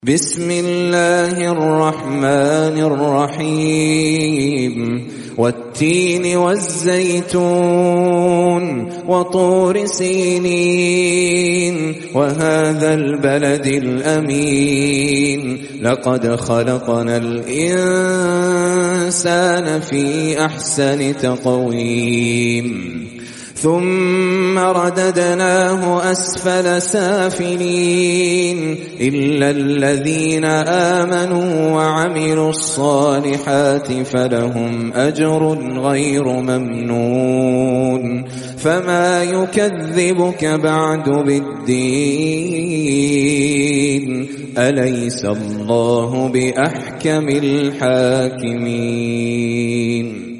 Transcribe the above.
بسم الله الرحمن الرحيم والتين والزيتون وطور سينين وهذا البلد الأمين لقد خلقنا الإنسان في أحسن تقويم ثم رددناه أسفل سافلين إلا الذين آمنوا وعملوا الصالحات فلهم أجر غير ممنون فما يكذبك بعد بالدين أليس الله بأحكم الحاكمين.